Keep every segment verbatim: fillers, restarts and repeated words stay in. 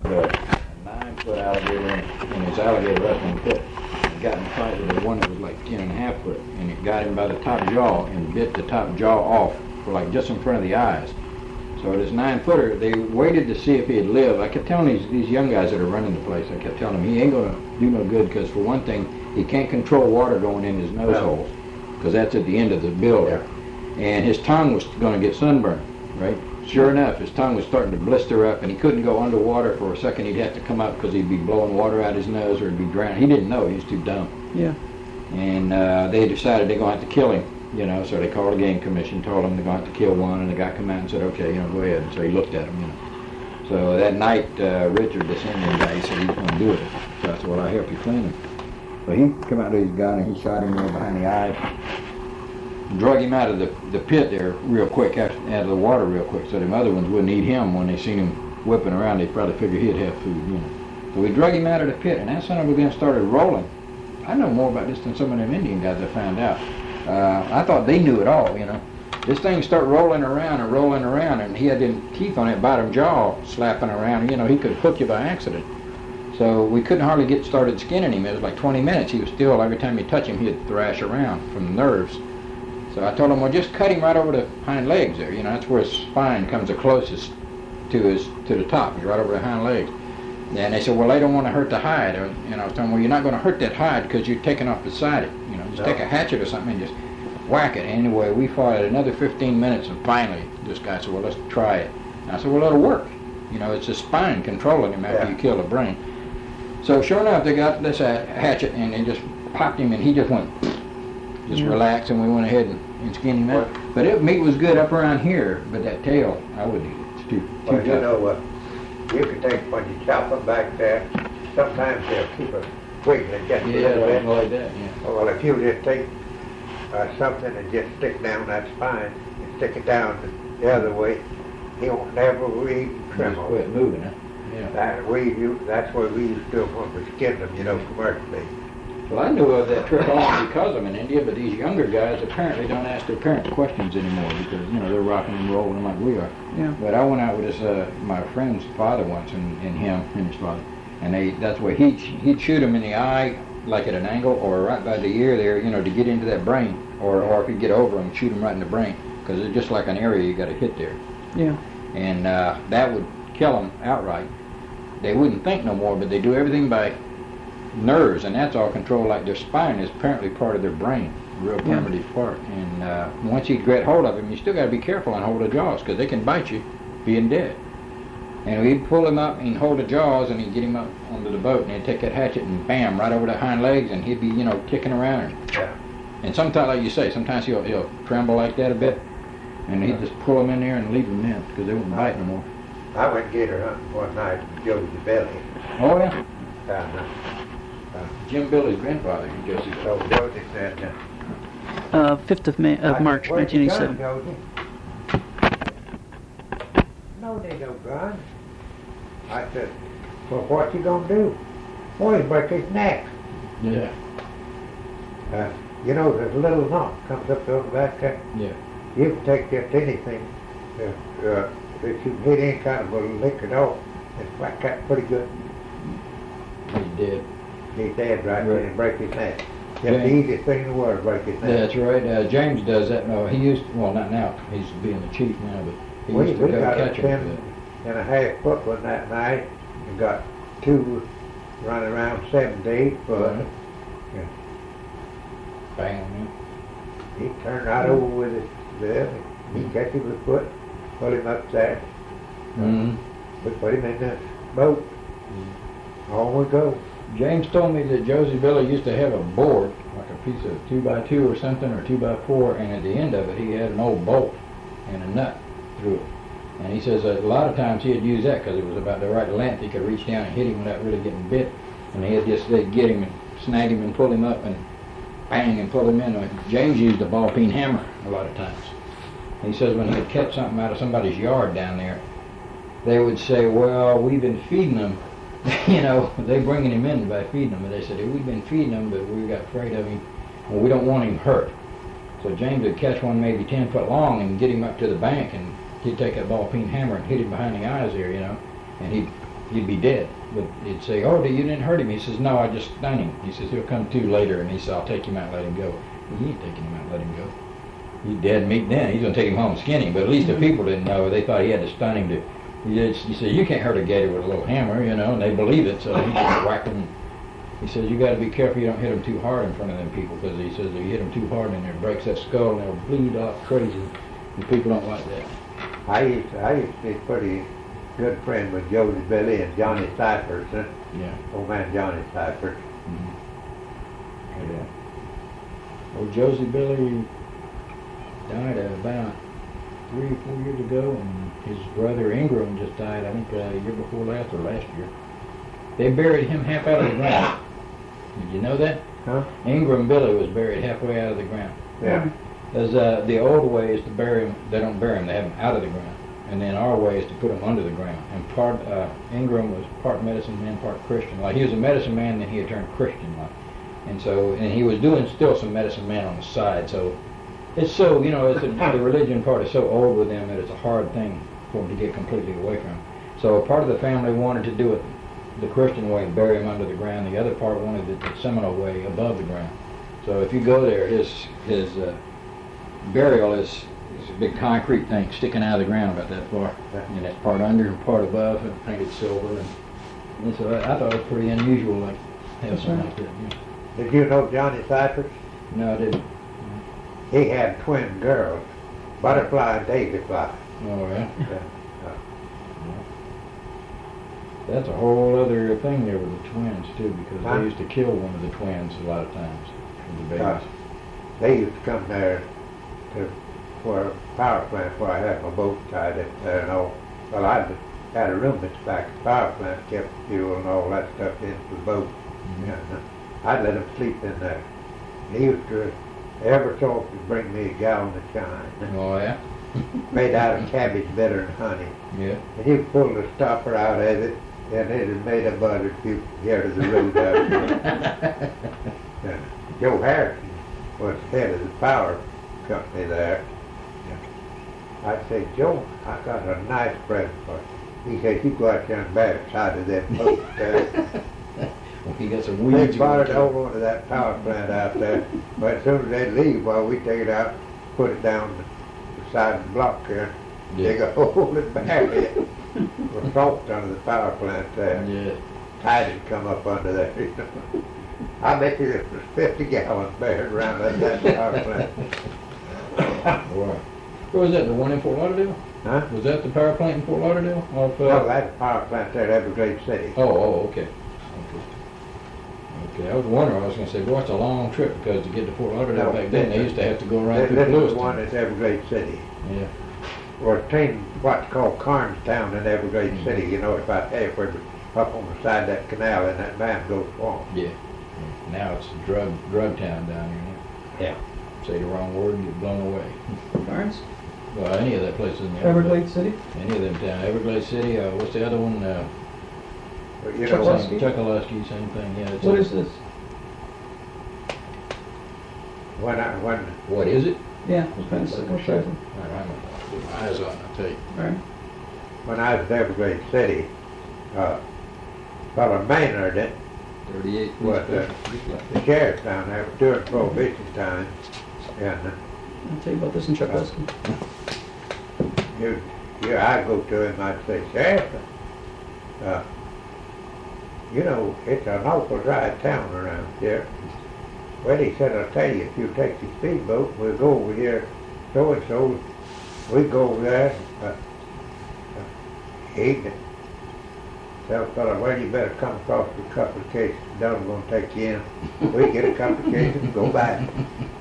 a, a nine-foot alligator in, in his alligator wrestling pit. He got in a fight with the one that was like ten and a half foot, and it got him by the top jaw and bit the top jaw off for like just in front of the eyes. So this nine-footer, they waited to see if he'd live. I kept telling these, these young guys that are running the place, I kept telling them he ain't going to do no good because, for one thing, he can't control water going in his nose No. holes because that's at the end of the bill there. And his tongue was going to get sunburned, right? Sure enough, his tongue was starting to blister up, and he couldn't go underwater for a second. He'd have to come up because he'd be blowing water out his nose or he'd be drowning. He didn't know. He was too dumb. Yeah. And uh, they decided they're going to have to kill him. You know, so they called the game commission, told him they're going to have to kill one, and the guy come out and said, okay, you know, go ahead. And so he looked at him, you know. So that night, uh, Richard, the Indian guy, he said he's going to do it. So I said, well, I'll help you clean him. So he come out with his gun, and he shot him there behind the eye, drug him out of the, the pit there real quick, out of the water real quick, so them other ones wouldn't eat him. When they seen him whipping around, they probably figured he'd have food, you know. So we drug him out of the pit, and that son of a gun started rolling. I know more about this than some of them Indian guys I found out. Uh, I thought they knew it all, you know. This thing started rolling around and rolling around, and he had them teeth on that bottom jaw slapping around. You know, he could hook you by accident. So we couldn't hardly get started skinning him. It was like twenty minutes. He was still, every time you touch him, he'd thrash around from the nerves. So I told him, well, just cut him right over the hind legs there. You know, that's where his spine comes the closest to his to the top. He's right over the hind legs. And they said, well, they don't want to hurt the hide. And I was telling them, well, you're not going to hurt that hide because you're taking off beside it. You know, just No. take a hatchet or something and just whack it. Anyway, we fought it another fifteen minutes, and finally this guy said, well, let's try it. And I said, well, it'll work. You know, it's the spine controlling him after Yeah. you kill the brain. So sure enough, they got this uh, hatchet, and they just popped him, and he just went, just Yeah. relaxed, and we went ahead and, and skinned him out. But it, meat was good up around here, but that tail, I wouldn't eat it. It's too, too Well, you tough. know, uh, you can take, when you chop them back there, sometimes they'll keep it wiggling just a Yeah, little bit. something like that, yeah. Well, if you just take uh, something and just stick down that spine and stick it down the other way, he won't never even Just tremble. quit moving, huh? Yeah. That we you, that's what we used to do when we skinned them, you know, commercially. Well, I knew of that trick only because I'm in India, but these younger guys apparently don't ask their parents questions anymore because, you know, they're rocking and rolling like we are. Yeah. But I went out with his, uh, my friend's father once, and, and him and his father, and they that's where he'd, he'd shoot him in the eye, like at an angle, or right by the ear there, you know, to get into that brain, or, or if he'd get over him, shoot him right in the brain, because it's just like an area you got to hit there. Yeah. And uh, that would kill them outright. They wouldn't think no more, but they do everything by nerves, and that's all controlled. Like their spine is apparently part of their brain, a real Yeah. primitive part. And uh, once you get hold of them, you still got to be careful and hold the jaws, because they can bite you, being dead. And we'd pull him up and hold the jaws, and he'd get him up onto the boat, and he'd take that hatchet and bam, right over the hind legs, and he'd be, you know, kicking around. And, Yeah. and sometimes, like you say, sometimes he'll, he'll tremble like that a bit, and he'd just pull them in there and leave them in, because they wouldn't bite no more. I went gator hunting one night with Josie Belly. Oh, yeah. Down there. Jim Billy's grandfather, he goes, So Josie said, uh, Uh, fifth of May I of said, March, "Where's your nineteen eighty-seven. gun, Josie?" No, there ain't no gun. I said, well, what you gonna do? Boy, he break his neck. yeah, Uh, you know, there's a little knot comes up over the back there. yeah. You can take just anything. Uh, uh, if you hit any kind of a lick at all, it's whack that pretty good. He's dead. He's dead right Right. there and break his neck. Just Yeah. the easiest thing in the world, break his neck. That's right. Uh, James does that. No, he used well, not now. He's being the chief now, but he We, used to we go got a catch him. ten and a half foot one that night and got two running around seven to eight foot. Right. Bang on him. He turned right over with his bill. He catch him with foot, pull him up there. Mm-hmm. We put him in the boat. On we go. James told me that Josie Billy used to have a board, like a piece of two by two or something, or two by four, and at the end of it he had an old bolt and a nut through it. And he says that a lot of times he'd use that because it was about the right length. He could reach down and hit him without really getting bit. And he'd just they'd get him and snag him and pull him up and bang and pull him in. James used a ball peen hammer a lot of times. He says when he would catch something out of somebody's yard down there, they would say, well, we've been feeding them. You know, they bringing him in by feeding him. And they said, we've been feeding him, but we got afraid of him. Well, we don't want him hurt. So James would catch one maybe ten foot long and get him up to the bank, and he'd take that ball peen hammer and hit him behind the eyes there, you know. And he'd he'd be dead. But he'd say, "Oh, you didn't hurt him." He says, "No, I just stunned him." He says, "He'll come to later," and he said, "I'll take him out and let him go." Well, he ain't taking him out and let him go. He's dead meat then. He's going to take him home and skin him. But at least the people didn't know. They thought he had to stun him to... He, just, he said, "You can't hurt a gator with a little hammer," you know, and they believe it, so he just whacked him. He says, "You got to be careful you don't hit them too hard in front of them people, because he says if you hit them too hard and it breaks that skull and they'll bleed off crazy, and people don't like that." I used to, I used to be pretty good friend with Josie Billy and Johnny Cyphers, huh? Yeah. Old man Johnny Cyphers. Mm-hmm. Yeah. Old Josie Billy died about three or four years ago, and his brother Ingram just died, I think, uh, a year before last or last year. They buried him half out of the ground. Did you know that? Huh? Ingram Billy was buried halfway out of the ground. Yeah. As uh, the old way is to bury them, they don't bury them, they have them out of the ground. And then our way is to put them under the ground. And part uh, Ingram was part medicine man, part Christian. Like he was a medicine man, then he had turned Christian. Like, and so, and he was doing still some medicine man on the side. So it's so, you know, it's a, the religion part is so old with them that it's a hard thing for them to get completely away from. So a part of the family wanted to do it the Christian way and bury him under the ground. The other part wanted it the Seminole way above the ground. So if you go there, his his uh, burial is, is a big concrete thing sticking out of the ground about that far. And that's part under and part above, and painted silver. And, and so I, I thought it was pretty unusual, like have something like that. Yeah. Did you know Johnny Cyphers? No, I didn't. He had twin girls, Butterfly and Daisyfly. Oh, yeah. Yeah. That's a whole other thing there with the twins, too, because Huh? they used to kill one of the twins a lot of times, with the babies. Uh, they used to come there to where a power plant where I had my boat tied up there and all. Well, I had a room at the back of the power plant, kept fuel and all that stuff into the boat. Mm-hmm. Yeah, I'd let them sleep in there. He used to, ever so often, bring me a gallon of shine, Oh, yeah? made out of cabbage bitter and honey. Yeah. And he pulled the stopper out of it, and it had made a butter if you get to the road out there. Yeah. Joe Harrison was head of the power company there. I said, "Joe, I got a nice present for you." He said, "You go out there and bear side of that boat there." Well, he got some They weeds. brought it over onto that power plant out there. But as soon as they leave, well, we take it out, put it down the side of the block there, Yeah. dig a hole and bury it. With salt under the power plant there. Yeah. Tide had come up under there. You know. I bet you there was fifty gallons buried around that, that power plant. Wow. Where was that, the one in Fort Lauderdale? Huh? Was that the power plant in Fort Lauderdale? Off, uh, Well, that's a power plant there at Everglades City. Oh, oh, okay. Okay. Okay, I was wondering, I was gonna say, boy, it's a long trip, because to get to Fort Lauderdale No, back then, they this- used to have to go around This through this is the Lewiston. one at Everglades City. Yeah. Or between what's called Carnstown and Everglades Mhm. City, you know, about halfway up on the side of that canal in that mangrove swamp. Yeah. Yeah. Now it's drug, drug town down here. Yeah. Say the wrong word and get blown away. Barnes? Well, any of that place in the Everglades City? Any of them town. Everglades City, uh, what's the other one? Uh, But you Chuck know, Lusk- same, Chuckalusky, same thing, yeah. it's What a- is this? when I, when, What is it? Yeah, what kind of, what size? All right, I'm gonna put my eyes on it, I'll tell you. Alright. when I was at Everglades City, uh, Father Maynard, it, Thirty-eight. What, uh, the sheriff down there during Prohibition time, and uh, I'll tell you about this in Chuckleski. you, you, I'd go to him, I'd say, "Sheriff, uh, you know, it's an awful dry town around here." Well, he said, "I'll tell you, if you take the speedboat, we'll go over here, so-and-so, we go over there, uh, uh, he'd tell a fellow, well, you better come across with a couple of cases, Doug's gonna take you in. We get a couple of cases and go back."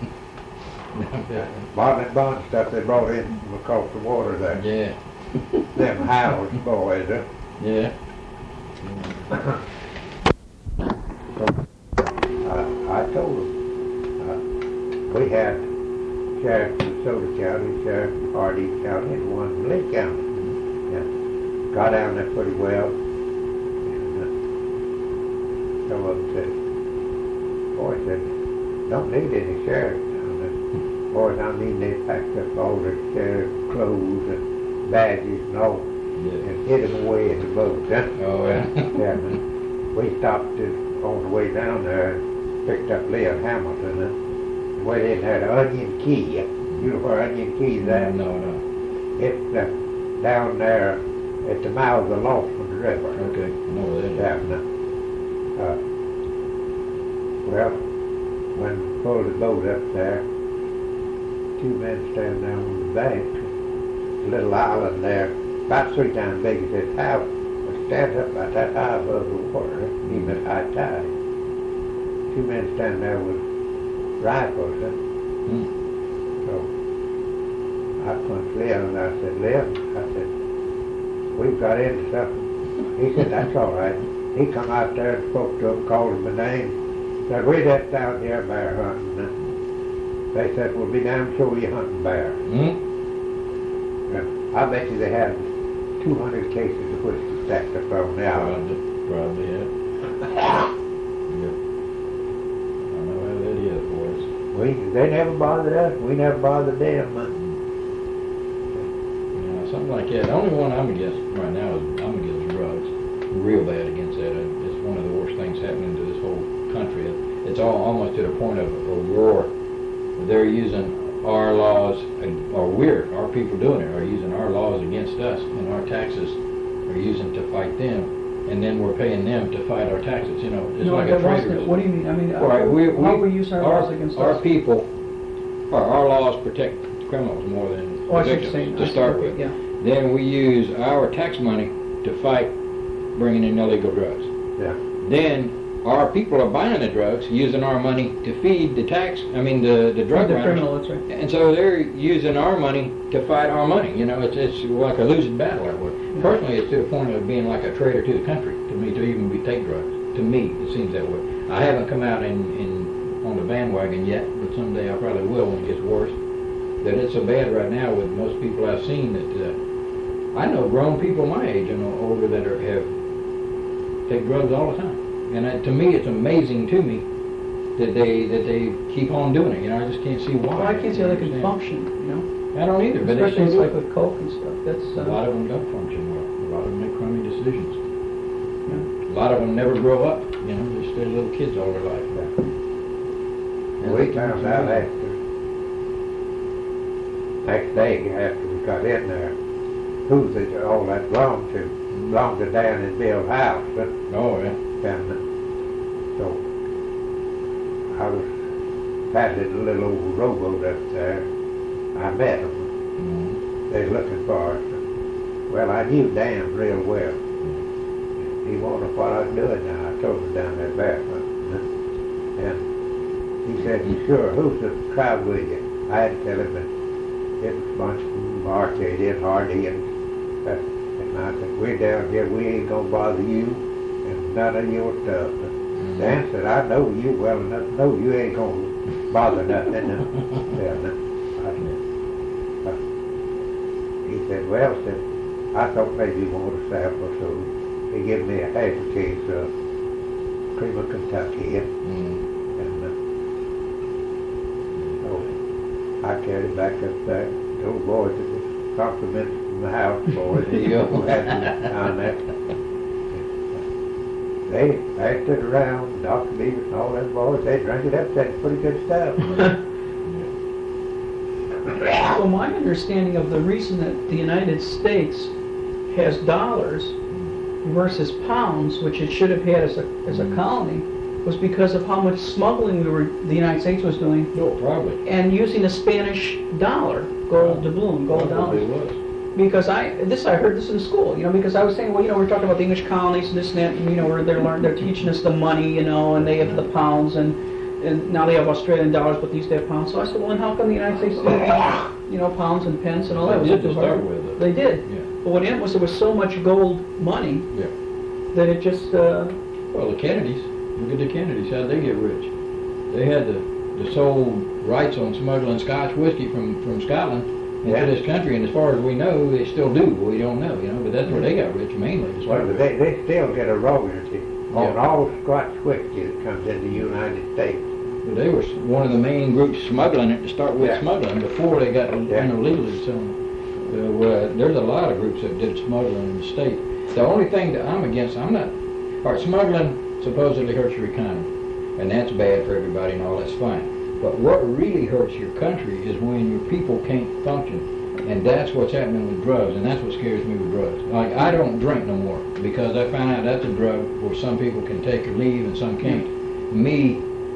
Bottle and bond stuff they brought in from across the water there. Yeah, Them Howells boys, huh? yeah. Uh, I told them, uh, we had sheriff in Soda County, sheriff in Hardy County, and one in Lake County. Yeah. Got down there pretty well. And, uh, some of them said, boy, said, don't need any sheriff down there. Boys, I mean, they packed up all their sheriff clothes and badges and all, Yeah. and hid him away in the boat. Huh? Oh, yeah. Yeah, and we stopped it on the way down there and picked up Leon Hamilton. And we didn't have Onion Key. You know where Onion Key is at? No, no. It's uh, down there at the mouth of the Lawson River. Okay, I know where that is. Down there. Uh, well, when we pulled the boat up there, two men standing down on the bank, a little island there, about three times big as this house, was standing up about that high above the water, even at high tide. Two men standing there with rifles. Huh? Hmm. So I punched Lem and I said, Lem, I said, we've got into something. He said, that's all right. He come out there and spoke to him, called him by name. Said, we just out here bear hunting. They said, we'll be damn sure you hunting bear. Hmm? And I bet you they had two hundred cases of whiskey stacked up on the island. Probably, probably, yeah. Yep. I know how that is, boys. We, they never bothered us. We never bothered them. Yeah, something like that. The only one I'm against right now is I'm against drugs. Real bad against that. It's one of the worst things happening to this whole country. It's all almost to the point of a war. They're using our laws, or we're, our people doing it, are using our laws against us, and our taxes are using to fight them, and then we're paying them to fight our taxes. You know, it's No, like that a wasn't traitor. it. What do you mean? I mean, All right, we, we, how we use our laws against our us? people, our, our laws protect criminals more than Oh, I see what victims you're saying. I to see. start Okay, with. yeah. Then we use our tax money to fight bringing in illegal drugs. Yeah. Then our people are buying the drugs, using our money to feed the tax, I mean the, the drug The runners. criminal, that's right. And so they're using our money to fight our money. You know, it's it's like a losing battle that way. Personally, it's to the point of being like a traitor to the country, to me, to even be take drugs. To me, it seems that way. I haven't come out in, in on the bandwagon yet, but someday I probably will when it gets worse. That it's so bad right now with most people I've seen that uh, I know grown people my age and older that are, have take drugs all the time. And uh, to me, it's amazing to me that they that they keep on doing it. You know, I just can't see why. Well, I can't see how they can understand. function, you know? I don't either, but they Especially still like do it. with coke and stuff. That's, A uh, lot of them don't function well. A lot of them make crummy decisions. yeah. A lot of them never grow up. You know, they're still little kids all their life. And We they found can- out after, next day after we got in there, who the, all that belonged to. Belonged to Dan and Bill's house. But, Oh, yeah. and so I was paddling a little old rowboat up there. I met them. Mhm. They were looking for us. Well, I knew Dan real well. He wondered what I was doing now. I told him down there barefoot. And he said, you sure, who's the crowd with you? I had to tell him that it was a bunch of Arcadian, Hardy, uh, and I said, we're down here, we ain't gonna bother you and none of your stuff. Mhm. Dan said, I know you well enough to know you ain't gonna bother nothing. Yeah, no. I said, uh, he said, well, said, I thought maybe you wanted a sample, so he gave me a half a case of cream of Kentucky, and, Mhm. and uh, so I carried it back up there. Those boys, it was compliments from the house boys Yeah. who had me down there. They passed it around, Doctor Beavis and all them boys, they drank it up, said pretty good stuff. Well, my understanding of the reason that the United States has dollars versus pounds, which it should have had as a, as a colony, was because of how much smuggling we were, the United States was doing, No, probably. and using the Spanish dollar, gold doubloon, gold Probably dollars. was. Because I, this I heard this in school, you know, because I was saying, well, you know, we're talking about the English colonies and this and that, and, you know, where they're learning, they're teaching us the money, you know, and they have the pounds, and, and now they have Australian dollars, but these have pounds. So I said, well, then how come the United States didn't have, you know, pounds and pence and all that? They Was did it to too start hard? with. They did. Yeah. But what happened was there was so much gold money Yeah. that it just, uh, Well, the Kennedys, look at the Kennedys, how'd they get rich? They had the, the sole rights on smuggling Scotch whiskey from, from Scotland into Yeah. this country, and as far as we know, they still do. We don't know, you know, but that's where they got rich mainly. to start Well, with. they, they still get a royalty on Yeah. all Scotch whiskey that comes into the United States. But they were s- one of the main groups smuggling it to start with Yeah. smuggling before they got Yeah. you know, legally selling Uh, well, there's a lot of groups that did smuggling in the state. The only thing that I'm against, I'm not, all right, smuggling supposedly hurts your economy, and that's bad for everybody and all, that's fine. But what really hurts your country is when your people can't function. And that's what's happening with drugs, and that's what scares me with drugs. Like, I don't drink no more because I found out that's a drug where some people can take or leave and some can't. Me,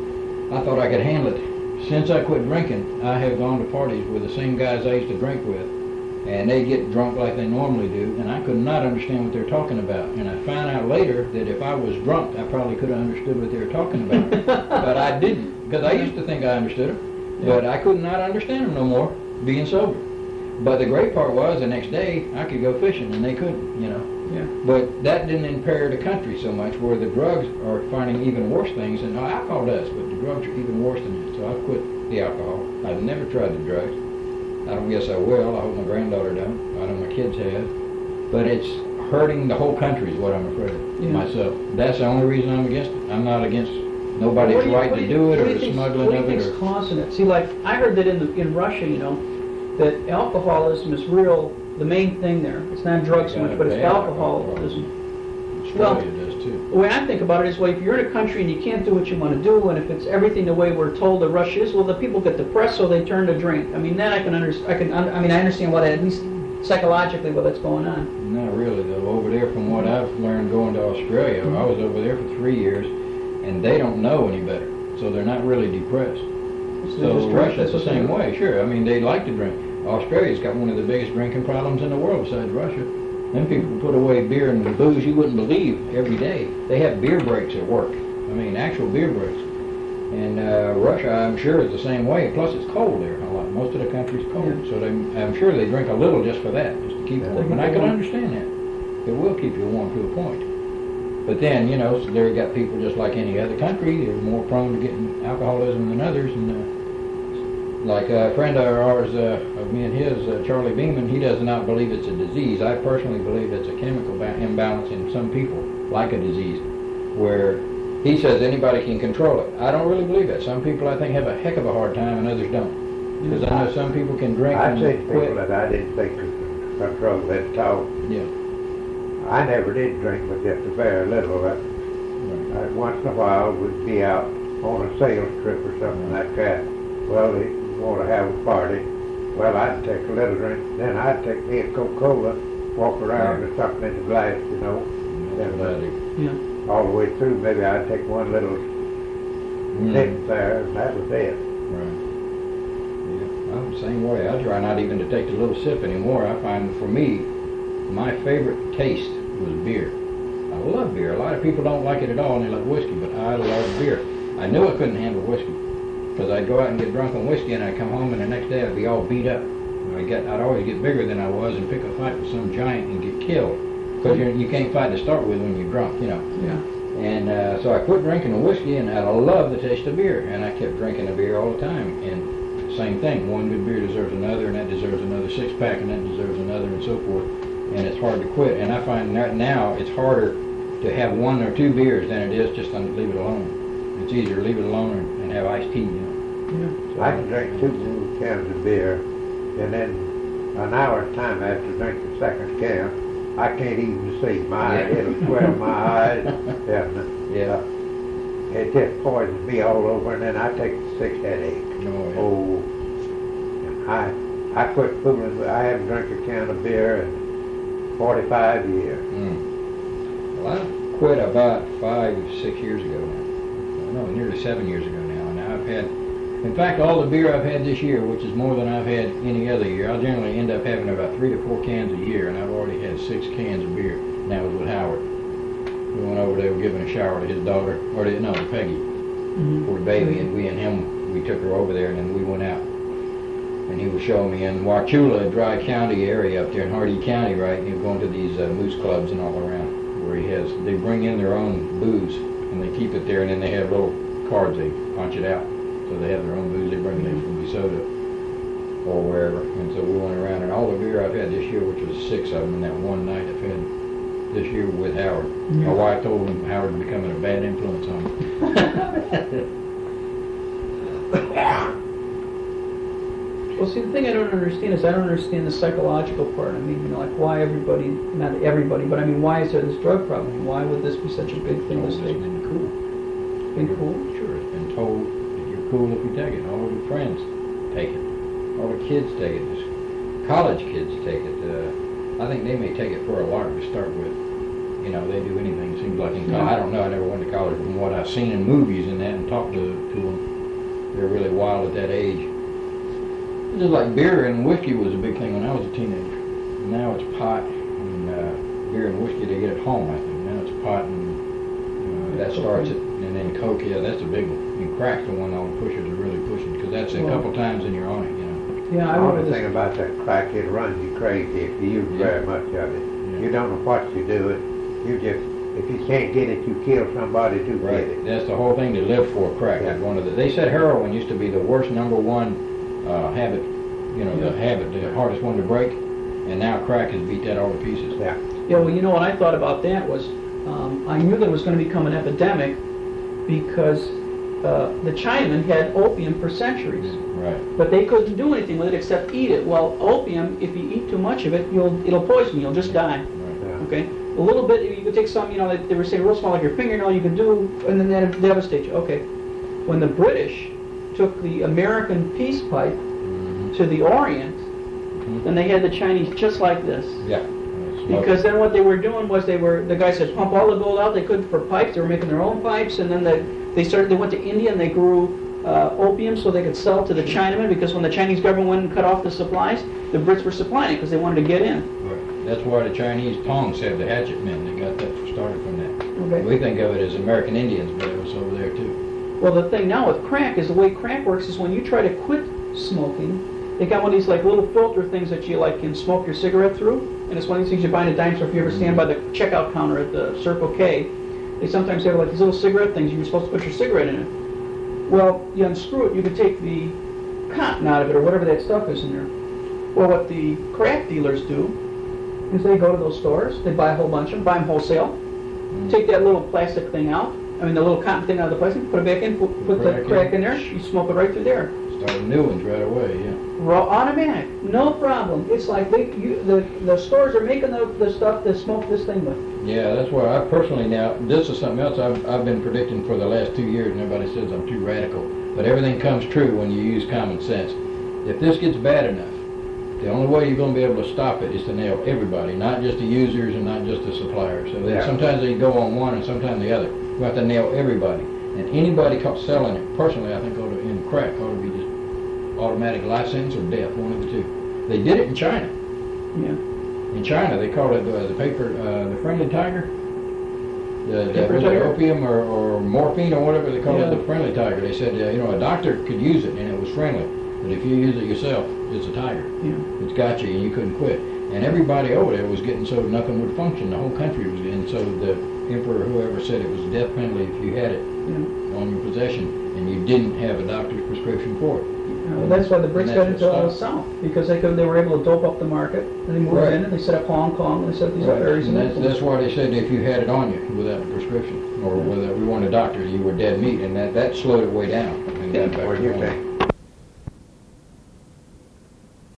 I thought I could handle it. Since I quit drinking, I have gone to parties with the same guys I used to drink with, and they get drunk like they normally do, and I could not understand what they're talking about. And I found out later that if I was drunk, I probably could have understood what they were talking about. But I didn't, because I used to think I understood them, but I could not understand them no more being sober. But the great part was the next day I could go fishing and they couldn't, you know. Yeah. But that didn't impair the country so much, where the drugs are finding even worse things. And no, alcohol does, but the drugs are even worse than that. So I've quit the alcohol. I've never tried the drugs. I don't guess I will. I hope my granddaughter don't. I know my kids have. But it's hurting the whole country is what I'm afraid of, Yeah. myself. That's the only reason I'm against it. I'm not against nobody's What do you- right what to do you- do it what or do you the think's- smuggling What do you of it. think's Or, causing it? See, like, I heard that in the, in Russia, you know, that alcoholism is real, the main thing there. It's not drugs so much, but it's Yeah, alcoholism. Australia does too. The way I think about it is, well, if you're in a country and you can't do what you want to do, and if it's everything the way we're told that Russia is, well, the people get depressed, so they turn to drink. I mean, then I can understand. I can. I mean, I understand what, at least psychologically, what that's going on. Not really, though. Over there, from what I've learned going to Australia, I was over there for three years, and they don't know any better, so they're not really depressed. So So just drink, Russia's that's the what same they- way, sure. I mean, they like to drink. Australia's got one of the biggest drinking problems in the world besides Russia. Them people put away beer and booze you wouldn't believe every day. They have beer breaks at work. I mean, actual beer breaks. And uh, Russia, I'm sure, is the same way. Plus, it's cold there a lot. Most of the country's cold, Yeah. so they, I'm sure they drink a little just for that, just to keep Yeah. warm. And I can understand that. It will keep you warm to a point. But then, you know, so there you got people just like any other country. They're more prone to getting alcoholism than others. And uh, like a friend of ours, uh, of me and his, uh, Charlie Beeman, he does not believe it's a disease. I personally believe it's a chemical ba- imbalance in some people, like a disease, where he says anybody can control it. I don't really believe that. Some people, I think, have a heck of a hard time, and others don't. Because I know some people can drink I've and seen people quit. that I didn't think could control that talk. Yeah. I never did drink, but just a very little. I, Right. I, once in a while, we'd be out on a sales trip or something like that. Well, they want to have a party. Well, I'd take a little drink, then I'd take me a Coca-Cola, walk around with something in the glass, you know. That's what I do. Yeah. All the way through, maybe I'd take one little Mm. nip there, and that was it. Right. Yeah, I'm the same way. I try not even to take the little sip anymore. I find, for me, my favorite taste was beer. I love beer. A lot of people don't like it at all, and they love whiskey, but I love beer. I knew I couldn't handle whiskey, because I'd go out and get drunk on whiskey, and I'd come home, and the next day I'd be all beat up. I get, I'd always get bigger than I was and pick a fight with some giant and get killed, because you can't fight to start with when you're drunk, you know. Yeah. And uh, so I quit drinking the whiskey, and I love the taste of beer. And I kept drinking the beer all the time. And same thing, one good beer deserves another, and that deserves another six pack, and that deserves another, and so forth. And it's hard to quit. And I find that now it's harder to have one or two beers than it is just to leave it alone. It's easier to leave it alone and, and have iced tea, you know. Yeah. So, I can drink two cans of beer, and then an hour's time after drinking the second can, I can't even see. My Yeah. it'll swell my eyes. Yeah. Yeah. It just poisons me all over, and then I take a sick headache. No, Oh, I I quit fooling. with- I haven't drank a can of beer in forty-five years. Mm. Well, I quit about five, six years ago now. No, nearly seven years ago now. And I've had, in fact, all the beer I've had this year, which is more than I've had any other year, I'll generally end up having about three to four cans a year, and I've already had six cans of beer. And that was with Howard. We went over there, giving a shower to his daughter, or to, no, to Peggy, Mm-hmm. poor baby, and we and him, we took her over there, and then we went out. And he was showing me in Wauchula, Dry County area up there in Hardee County, right? And he was going to these uh, moose clubs and all around, where he has, they bring in their own booze, and they keep it there, and then they have little cards, they punch it out. So they have their own booze, they bring it in from DeSoto or wherever. And so we went around, and all the beer I've had this year, which was six of them in that one night I've had this year with Howard. Yeah. My wife told him Howard was becoming a bad influence on him. Well, see, the thing I don't understand is I don't understand the psychological part. I mean, you know, like why everybody, not everybody, but I mean, why is there this drug problem? Why would this be such a big thing in the It's state? been cool. It's been cool. Sure, it's been told that you're cool if you take it. All of your friends take it. All the kids take it. Just college kids take it. Uh, I think they may take it for a lark to start with. You know, they do anything. Seems like in college. I don't know. I never went to college. From what I've seen in movies and that, and talked to to them, they're really wild at that age. It's just like beer and whiskey was a big thing when I was a teenager. Now it's pot and uh, beer and whiskey they get at home. I think now it's pot and uh, that starts it, and then coke. Yeah, that's a big one. And crack's the one all the pushers are really pushing because that's a Well, couple times and you're on it. You know. Yeah, I The remember only this. thing about that crack, it runs you crazy if you use Yeah. very much of it. Yeah. You don't know what you do it. You just, if you can't get it, you kill somebody to get Right. it. That's the whole thing to live for. Crack Yeah. is one of the. They said heroin used to be the worst number one uh, habit. You know, the habit, the hardest one to break, and now crack has beat that all to pieces. Yeah. Yeah, well, you know what I thought about that was, um, I knew that it was going to become an epidemic because uh, the Chinamen had opium for centuries, Right. but they couldn't do anything with it except eat it. Well, opium, if you eat too much of it, you'll it'll poison you. You'll just die. Right. Yeah. Okay, a little bit. You could take some, you know, they, they were saying real small, like your fingernail. You could do, and then that devastate you. Okay, when the British took the American peace pipe Mm-hmm. to the Orient, Mhm. then they had the Chinese just like this. Yeah. Because then what they were doing was they were, the guy said pump all the gold out they could for pipes. They were making their own pipes, and then they they started. They went to India and they grew uh, opium so they could sell to the Chinamen. Because when the Chinese government went and cut off the supplies, the Brits were supplying it because they wanted to get in. Right. That's why the Chinese tongs have the hatchet men. They got that started from that. Okay. We think of it as American Indians, but it was over there too. Well, the thing now with crack is the way crack works is when you try to quit smoking, they got one of these like little filter things that you like can smoke your cigarette through, and it's one of these things you buy in a dime store. If you ever stand by the checkout counter at the Circle K, they sometimes have like these little cigarette things. You're supposed to put your cigarette in it. Well, you unscrew it, you can take the cotton out of it or whatever that stuff is in there. Well, what the crack dealers do is they go to those stores, they buy a whole bunch of them, buy them wholesale, take that little plastic thing out, I mean the little cotton thing out of the plastic, put it back in, put, put the Crack in. crack in there, you smoke it right through there. Started new ones right away. Yeah. Raw, automatic, no problem. It's like they, you, the the stores are making the, the stuff to smoke this thing with. Yeah, that's why I personally now, this is something else I've, I've been predicting for the last two years, and everybody says I'm too radical. But everything comes true when you use common sense. If this gets bad enough, the only way you're going to be able to stop it is to nail everybody, not just the users and not just the suppliers. So they, Yeah. sometimes they go on one and sometimes the other. You have to nail everybody. And anybody caught selling it, personally I think ought to, in crack, ought to be just automatic life sentence or death, one of the two. They did it in China. Yeah. In China, they called it uh, the paper, uh, the friendly tiger. The, the, Paper was it tiger? opium or, or morphine or whatever they called Yeah. it, the friendly tiger. They said, uh, you know, a doctor could use it and it was friendly, but if you use it yourself, it's a tiger. Yeah. It's got you and you couldn't quit. And everybody over there was getting so nothing would function. The whole country was, and so the emperor, whoever said it was death penalty if you had it Yeah. on your possession and you didn't have a doctor's prescription for it. Well, that's why the Brits And got that's into what all the stopped. South, because they could, they were able to dope up the market, and they moved Right. in, and they set up Hong Kong, and they set up these other areas. And of that's, influence. that's why they said if you had it on you without a prescription or without we want a doctor, you were dead meat, and that, that slowed it way down. And got back What to do you normal. think?